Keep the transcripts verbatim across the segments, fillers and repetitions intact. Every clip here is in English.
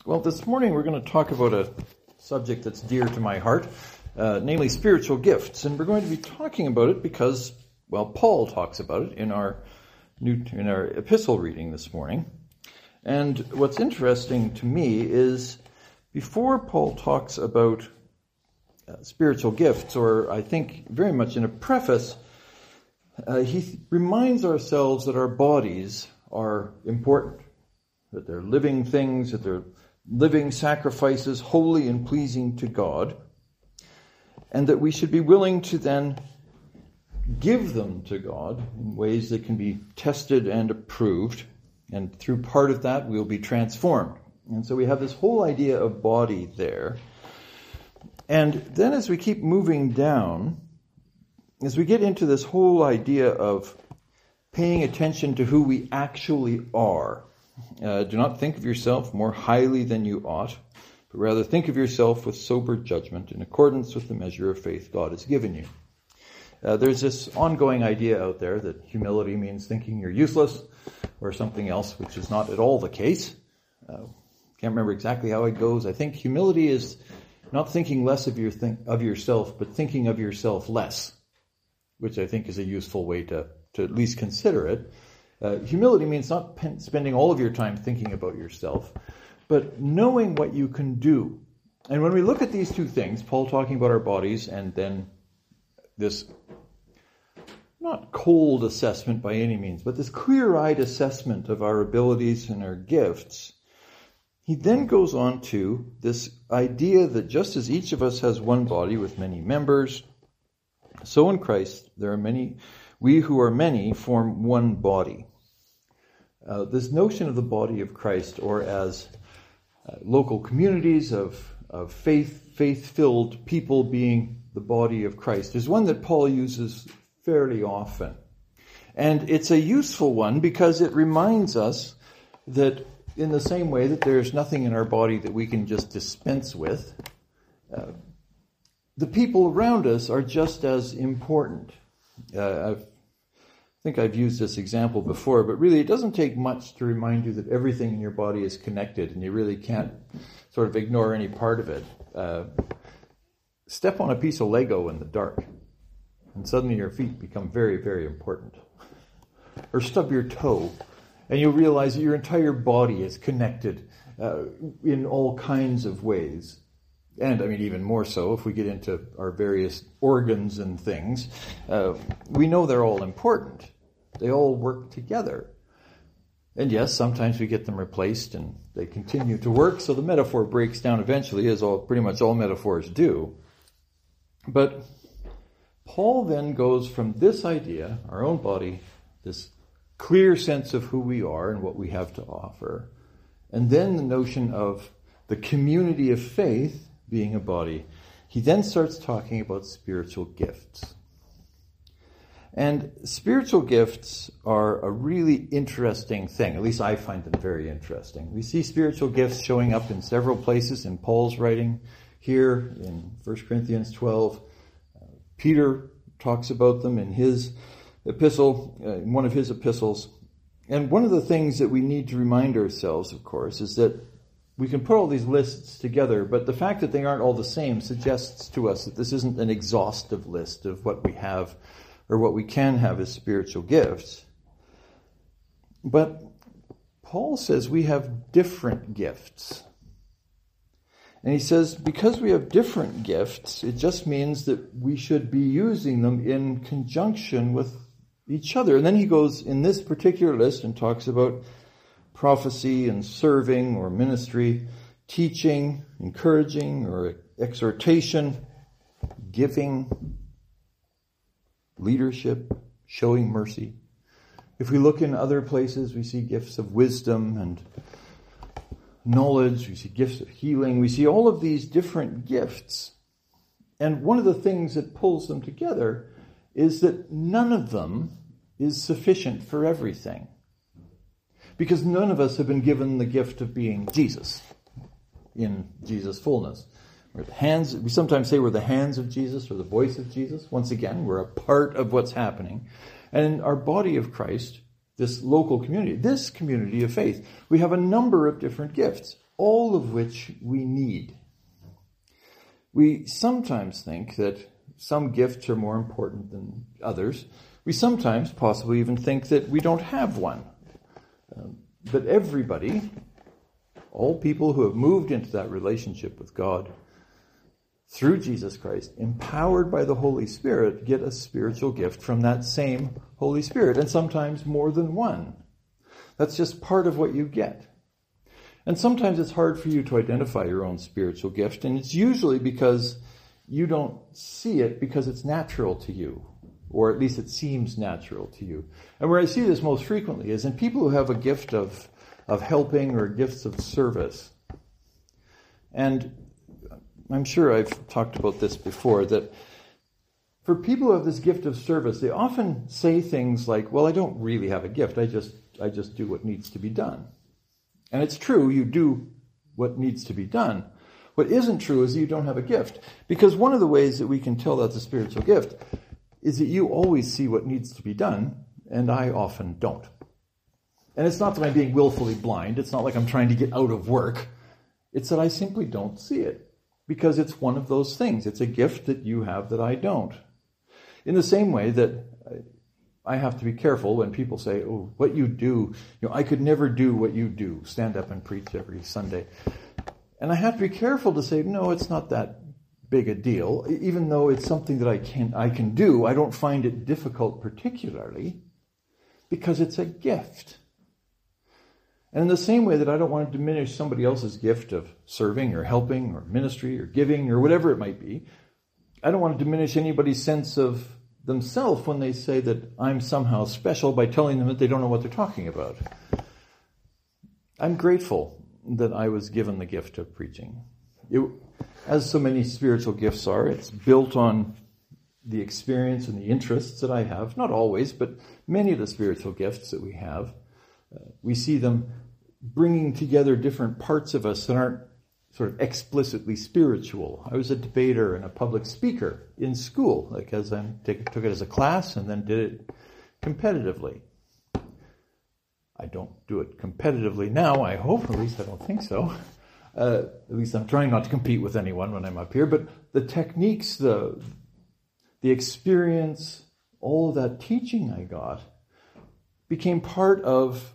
Well, this morning we're going to talk about a subject that's dear to my heart, uh, namely spiritual gifts. And we're going to be talking about it because, well, Paul talks about it in our new in our epistle reading this morning. And what's interesting to me is before Paul talks about uh, spiritual gifts, or I think very much in a preface, uh, he reminds ourselves that our bodies are important, that they're living things, that they're living sacrifices, holy and pleasing to God, and that we should be willing to then give them to God in ways that can be tested and approved, and through part of that we'll be transformed. And so we have this whole idea of body there. And then as we keep moving down, as we get into this whole idea of paying attention to who we actually are, Uh, do not think of yourself more highly than you ought, but rather think of yourself with sober judgment in accordance with the measure of faith God has given you. Uh, there's this ongoing idea out there that humility means thinking you're useless or something else, which is not at all the case. Uh, can't remember exactly how it goes. I think humility is not thinking less of, your think, of yourself, but thinking of yourself less, which I think is a useful way to, to at least consider it. Uh, humility means not pen- spending all of your time thinking about yourself, but knowing what you can do. And when we look at these two things, Paul talking about our bodies and then this not cold assessment by any means, but this clear-eyed assessment of our abilities and our gifts, he then goes on to this idea that just as each of us has one body with many members, so in Christ there are many, we who are many form one body. Uh, this notion of the body of Christ, or as uh, local communities of, of faith, faith-filled people being the body of Christ, is one that Paul uses fairly often. And it's a useful one because it reminds us that in the same way that there's nothing in our body that we can just dispense with, uh, the people around us are just as important. Uh, I've I think I've used this example before, but really it doesn't take much to remind you that everything in your body is connected and you really can't sort of ignore any part of it. Uh, step on a piece of Lego in the dark and suddenly your feet become very, very important. Or stub your toe and you'll realize that your entire body is connected uh, in all kinds of ways. And I mean, even more so if we get into our various organs and things, uh, we know they're all important. They all work together. And yes, sometimes we get them replaced and they continue to work, so the metaphor breaks down eventually, as all pretty much all metaphors do. But Paul then goes from this idea, our own body, this clear sense of who we are and what we have to offer, and then the notion of the community of faith being a body, he then starts talking about spiritual gifts. And spiritual gifts are a really interesting thing. At least I find them very interesting. We see spiritual gifts showing up in several places in Paul's writing. Here in First Corinthians twelve, uh, Peter talks about them in his epistle, uh, in one of his epistles. And one of the things that we need to remind ourselves, of course, is that we can put all these lists together, but the fact that they aren't all the same suggests to us that this isn't an exhaustive list of what we have or what we can have as spiritual gifts. But Paul says we have different gifts. And he says because we have different gifts, it just means that we should be using them in conjunction with each other. And then he goes in this particular list and talks about prophecy and serving or ministry, teaching, encouraging or exhortation, giving, leadership, showing mercy. If we look in other places, we see gifts of wisdom and knowledge, we see gifts of healing, we see all of these different gifts. And one of the things that pulls them together is that none of them is sufficient for everything. Because none of us have been given the gift of being Jesus in Jesus' fullness. We're the hands, we sometimes say we're the hands of Jesus or the voice of Jesus. Once again, we're a part of what's happening. And in our body of Christ, this local community, this community of faith, we have a number of different gifts. all of which we need. We sometimes think that some gifts are more important than others. We sometimes possibly even think that we don't have one. Um, but everybody, all people who have moved into that relationship with God through Jesus Christ, empowered by the Holy Spirit, get a spiritual gift from that same Holy Spirit, and sometimes more than one. That's just part of what you get. And sometimes it's hard for you to identify your own spiritual gift, and it's usually because you don't see it because it's natural to you, or at least it seems natural to you. And where I see this most frequently is in people who have a gift of, of helping or gifts of service. And I'm sure I've talked about this before, that for people who have this gift of service, they often say things like, well, I don't really have a gift, I just I just do what needs to be done. And it's true, you do what needs to be done. What isn't true is you don't have a gift. Because one of the ways that we can tell that's a spiritual gift is that you always see what needs to be done, and I often don't. And it's not that I'm being willfully blind. It's not like I'm trying to get out of work. It's that I simply don't see it. Because it's one of those things. It's a gift that you have that I don't. In the same way that I have to be careful when people say, oh, what you do, you know, I could never do what you do, stand up and preach every Sunday. And I have to be careful to say, no, it's not that big a deal. Even though it's something that I can I can do, I don't find it difficult particularly because it's a gift. And in the same way that I don't want to diminish somebody else's gift of serving or helping or ministry or giving or whatever it might be, I don't want to diminish anybody's sense of themselves when they say that I'm somehow special by telling them that they don't know what they're talking about. I'm grateful that I was given the gift of preaching. It, as so many spiritual gifts are, it's built on the experience and the interests that I have. Not always, but many of the spiritual gifts that we have, uh, we see them bringing together different parts of us that aren't sort of explicitly spiritual. I was a debater and a public speaker in school, like as I take, took it as a class and then did it competitively. I don't do it competitively now, I hope, at least I don't think so. Uh, at least I'm trying not to compete with anyone when I'm up here, but the techniques, the, the experience, all of that teaching I got became part of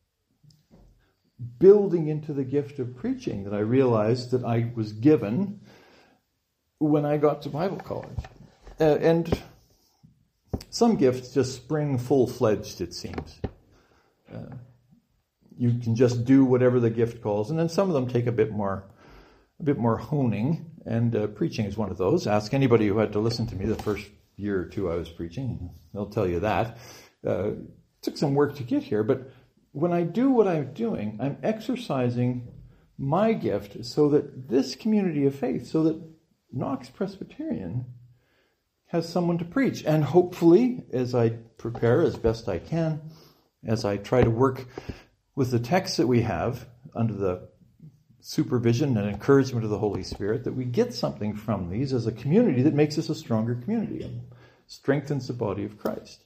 building into the gift of preaching that I realized that I was given when I got to Bible college. Uh, and some gifts just spring full-fledged, it seems. Uh, you can just do whatever the gift calls, and then some of them take a bit more, a bit more honing, and uh, preaching is one of those. Ask anybody who had to listen to me the first year or two I was preaching, they'll tell you that. Uh, it took some work to get here, but when I do what I'm doing, I'm exercising my gift so that this community of faith, so that Knox Presbyterian has someone to preach. And hopefully, as I prepare as best I can, as I try to work with the texts that we have under the supervision and encouragement of the Holy Spirit, that we get something from these as a community that makes us a stronger community and strengthens the body of Christ.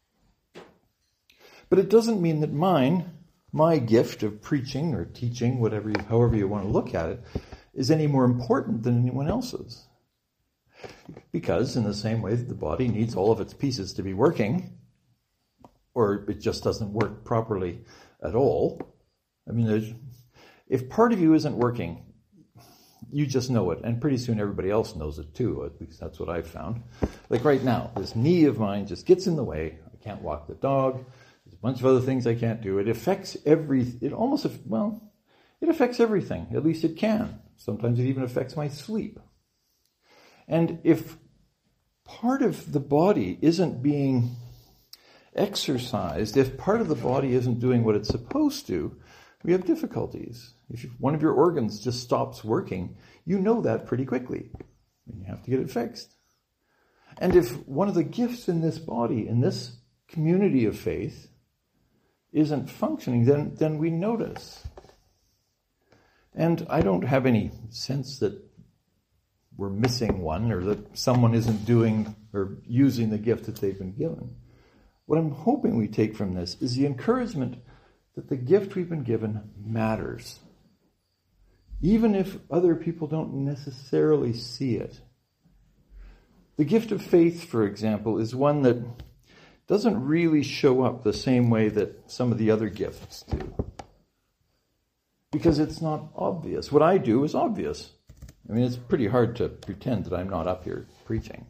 But it doesn't mean that mine, my gift of preaching or teaching, whatever, you, however you want to look at it, is any more important than anyone else's. Because in the same way that the body needs all of its pieces to be working, or it just doesn't work properly at all. I mean, there's, if part of you isn't working, you just know it, and pretty soon everybody else knows it too. At least that's what I've found. Like right now, this knee of mine just gets in the way. I can't walk the dog. There's a bunch of other things I can't do. It affects every, it almost, well, it affects everything. At least it can. Sometimes it even affects my sleep. And if part of the body isn't being exercised, if part of the body isn't doing what it's supposed to, we have difficulties. If one of your organs just stops working, you know that pretty quickly. And you have to get it fixed. And if one of the gifts in this body, in this community of faith, isn't functioning, then, then we notice. And I don't have any sense that we're missing one or that someone isn't doing or using the gift that they've been given. What I'm hoping we take from this is the encouragement that the gift we've been given matters. even if other people don't necessarily see it. The gift of faith, for example, is one that doesn't really show up the same way that some of the other gifts do. Because it's not obvious. What I do is obvious. I mean, it's pretty hard to pretend that I'm not up here preaching.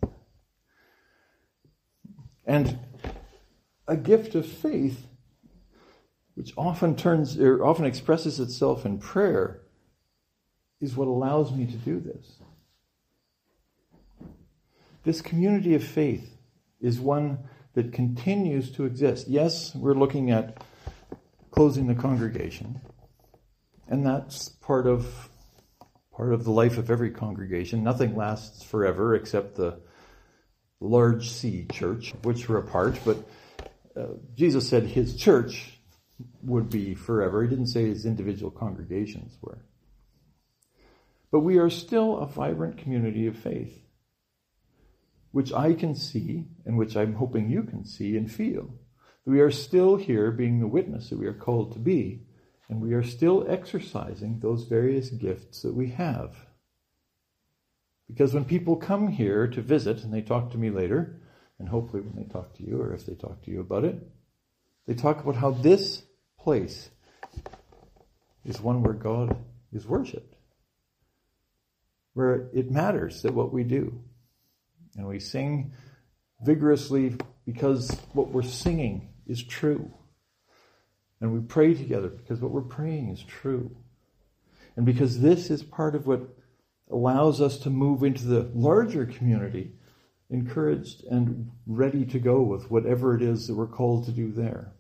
And a gift of faith, which often turns or often expresses itself in prayer, is what allows me to do this. This community of faith is one that continues to exist. Yes, we're looking at closing the congregation, and that's part of part of the life of every congregation. Nothing lasts forever except the large C church, of which we're a part, but uh, Jesus said his church would be forever. He didn't say his individual congregations were. But we are still a vibrant community of faith, which I can see and which I'm hoping you can see and feel. We are still here being the witness that we are called to be, and we are still exercising those various gifts that we have. Because when people come here to visit, and they talk to me later, and hopefully when they talk to you, or if they talk to you about it, they talk about how this place is one where God is worshipped, where it matters that what we do. And we sing vigorously because what we're singing is true. And we pray together because what we're praying is true. And because this is part of what allows us to move into the larger community, encouraged and ready to go with whatever it is that we're called to do there.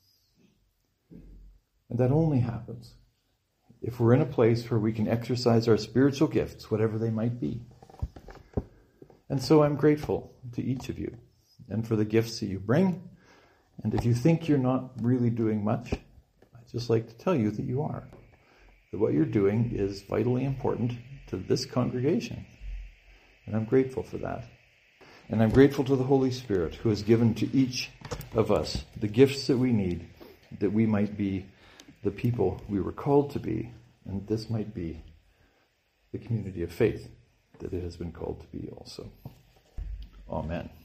And that only happens if we're in a place where we can exercise our spiritual gifts, whatever they might be. And so I'm grateful to each of you and for the gifts that you bring. And if you think you're not really doing much, I'd just like to tell you that you are. That what you're doing is vitally important to this congregation. And I'm grateful for that. And I'm grateful to the Holy Spirit who has given to each of us the gifts that we need, that we might be the people we were called to be, and this might be the community of faith that it has been called to be also. Amen.